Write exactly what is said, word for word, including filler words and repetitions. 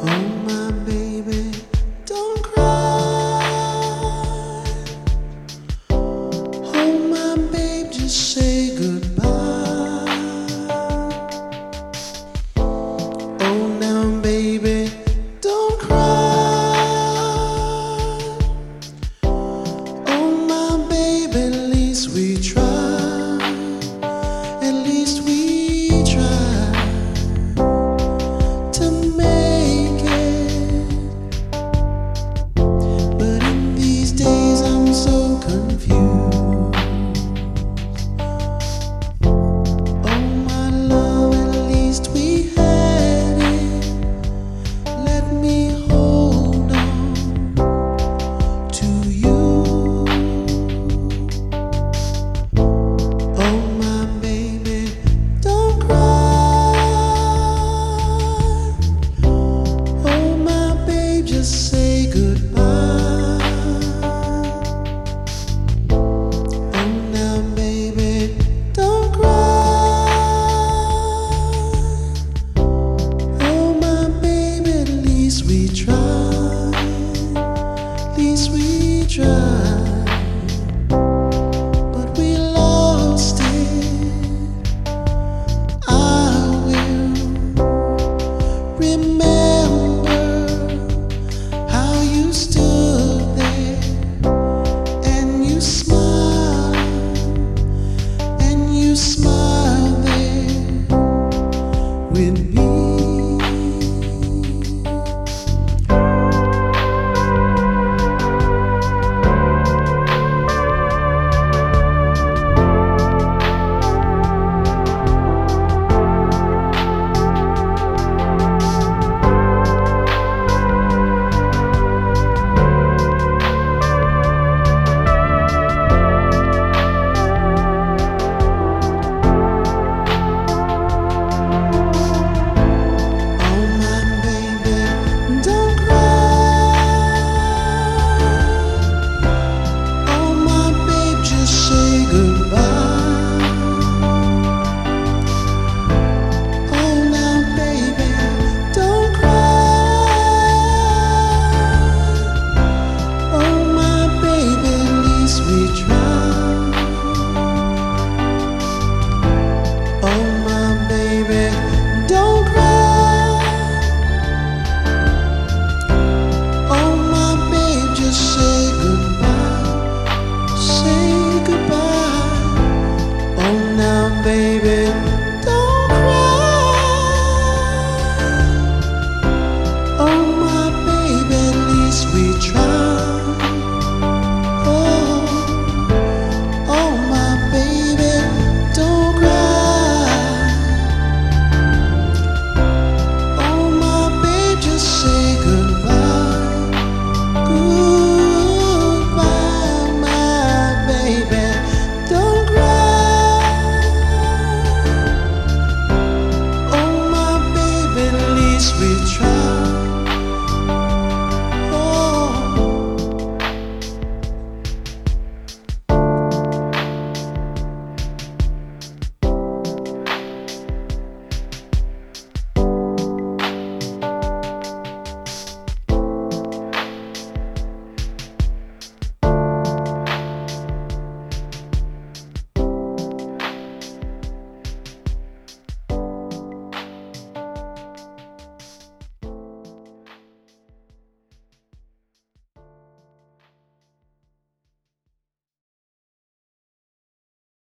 Oh my baby, don't cry. Oh my babe, just say goodbye. Oh now baby, don't cry. Oh my baby, at least we try. At least we try to make it. But in these days I'm so confused. Oh my love, at least we had it. Let me hold on to you. Oh my baby, don't cry. Oh my babe, just say goodbye. Oh now baby, don't cry. Oh my baby, at least we try. At least we try. But we lost it. I will remember how you stood there and you smiled, and you smiled there with me. Oh my baby, don't cry. Oh my babe, just say goodbye. Oh now baby, don't cry. Oh my baby, at least we try. Oh my baby, don't cry. Oh my babe, just say goodbye. Say goodbye. Oh now baby, don't cry. Oh my baby, at least we try. Oh, oh my baby, don't cry. Oh my babe, just say goodbye. Goodbye, my baby, don't cry. Oh my baby, at least we try.